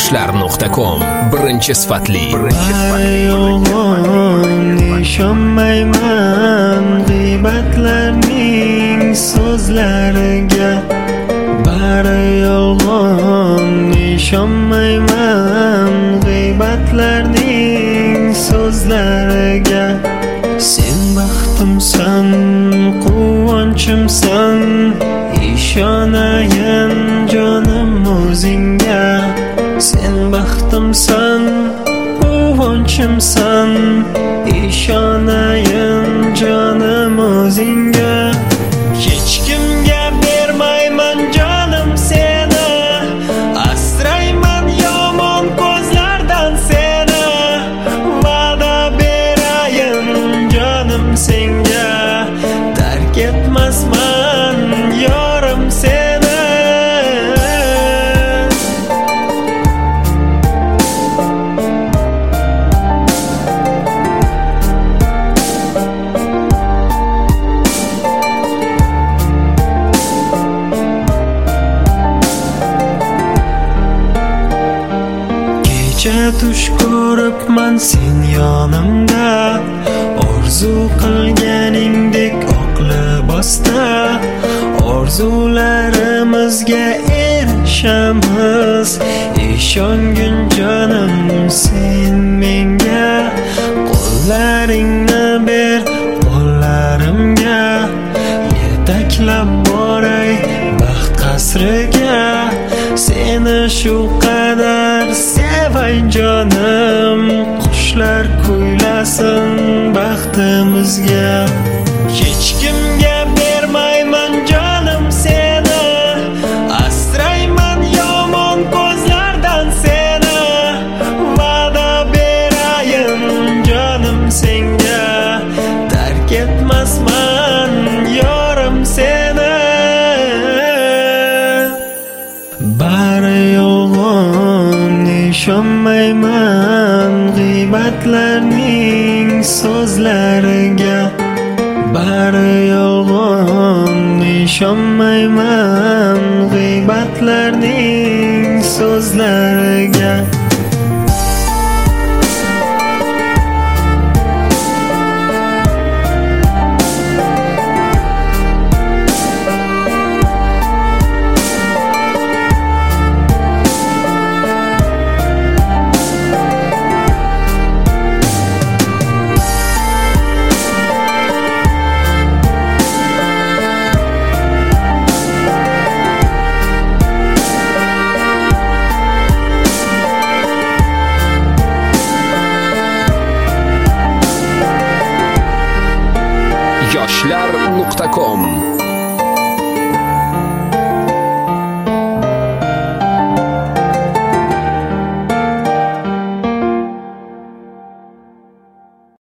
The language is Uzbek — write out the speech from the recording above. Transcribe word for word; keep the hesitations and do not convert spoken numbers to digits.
yoshlar nuqta com birinchi sifatli ishonmayman g'iybatlarning so'zlariga, bari yolg'on. Ishonmayman g'iybatlarning so'zlariga. Sen baxtimsan, quvonchimsan, ishonayin jonim o'zingga. Sen baxtimsan, quvonchimsan, ishonayin jonim o'zingga. Hech kimga bermayman jonim seni, asrayman yomon ko'zlardan seni. Va'da berayin jonim senga, tark etmasman yorim seni. Tush ko'ribman sen yonimda, orzu qilganingdek oq libosda. Orzularimizga erishamiz, ishongin jonim sen menga. Qo'llaringni ber qo'llarimga, yetaklab boray baxt qasriga. Seni shu qadar sevay jonim, qushlar kuylasin baxtimizga. Hech kimga bermayman jonim seni, asrayman yomon ko'zlardan seni. Va'da berayin jonim senga, tark etmasman yorim seni. Bari yolg'on, ishonmayman g'iybatlarning so'zlariga. Bari yolg'on, ishonmayman g'iybatlarning so'zlariga. yoshlar nuqta com